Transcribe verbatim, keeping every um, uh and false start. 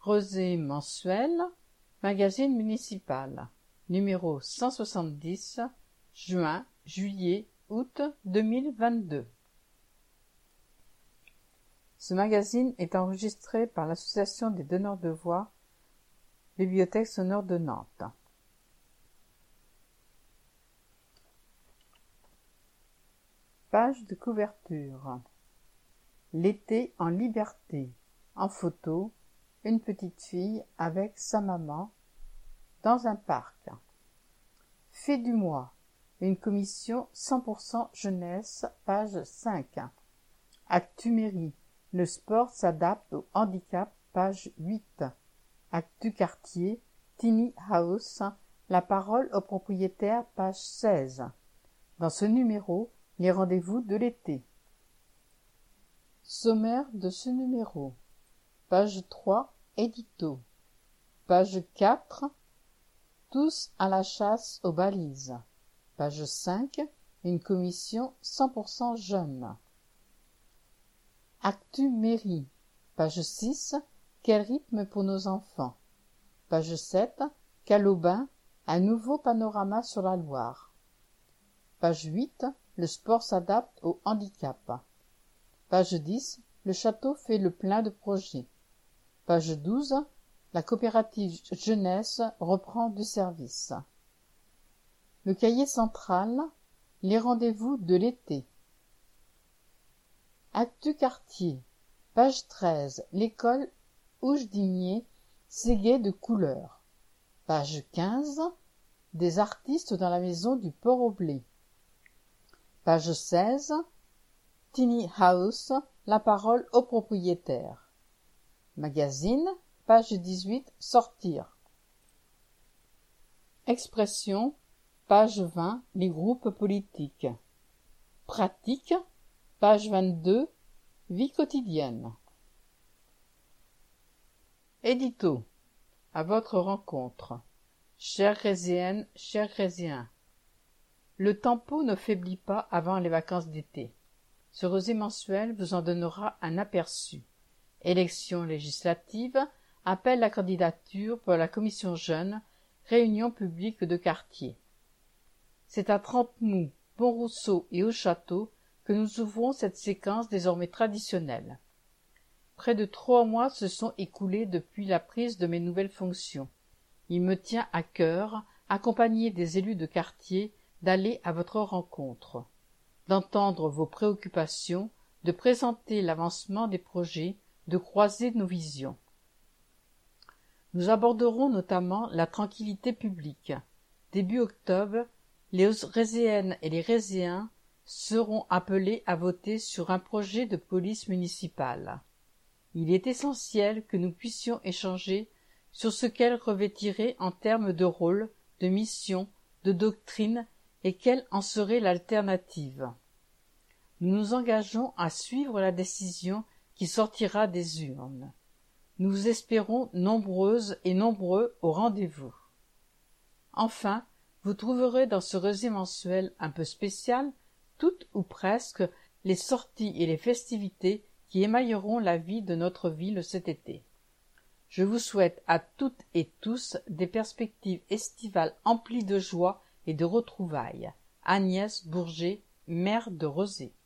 Rosée mensuel, magazine municipal, numéro cent soixante-dix, juin, juillet, août deux mille vingt-deux. Ce magazine est enregistré par l'Association des donneurs de voix, Bibliothèque sonore de Nantes. Page de couverture. L'été en liberté. En photo, une petite fille avec sa maman dans un parc. Fait du mois. Une commission cent pour cent jeunesse, page cinq. Actu mairie. Le sport s'adapte au handicap, page huit. Actu quartier, Tiny House, la parole aux propriétaires, page seize. Dans ce numéro, les rendez-vous de l'été. Sommaire de ce numéro. Page trois, édito. Page quatre, tous à la chasse aux balises. Page cinq, une commission cent pour cent jeune. Actu mairie. Page six, quel rythme pour nos enfants. Page sept, Calaubin, un nouveau panorama sur la Loire. Page huit, le sport s'adapte au handicap. Page dix, le château fait le plein de projets. Page douze, la coopérative jeunesse reprend du service. Le cahier central, les rendez-vous de l'été. Actu quartier, page treize, l'école Hougedinier, Séguet de couleurs. Page quinze, des artistes dans la maison du Port au Blé. Page seize, Tiny House, la parole aux propriétaires. Magazine, page dix-huit, sortir. Expression, page vingt, les groupes politiques. Pratique, page vingt-deux, vie quotidienne. Édito. À votre rencontre. Chères Résiennes, chers Résiens. Le tempo ne faiblit pas avant les vacances d'été. Ce rosé mensuel vous en donnera un aperçu. Élections législatives, appel à candidature pour la commission jeune, réunion publique de quartier. C'est à Trente-Mous, Pont-Rousseau et au Château que nous ouvrons cette séquence désormais traditionnelle. Près de trois mois se sont écoulés depuis la prise de mes nouvelles fonctions. Il me tient à cœur, accompagné des élus de quartier, d'aller à votre rencontre, d'entendre vos préoccupations, de présenter l'avancement des projets, de croiser nos visions. Nous aborderons notamment la tranquillité publique. Début octobre, les Résiennes et les Résiens seront appelés à voter sur un projet de police municipale. Il est essentiel que nous puissions échanger sur ce qu'elle revêtirait en termes de rôle, de mission, de doctrine et quelle en serait l'alternative. Nous nous engageons à suivre la décision qui sortira des urnes. Nous vous espérons nombreuses et nombreux au rendez-vous. Enfin, vous trouverez dans ce rosé mensuel un peu spécial, toutes ou presque, les sorties et les festivités qui émailleront la vie de notre ville cet été. Je vous souhaite à toutes et tous des perspectives estivales emplies de joie et de retrouvailles. Agnès Bourget, maire de Rosé.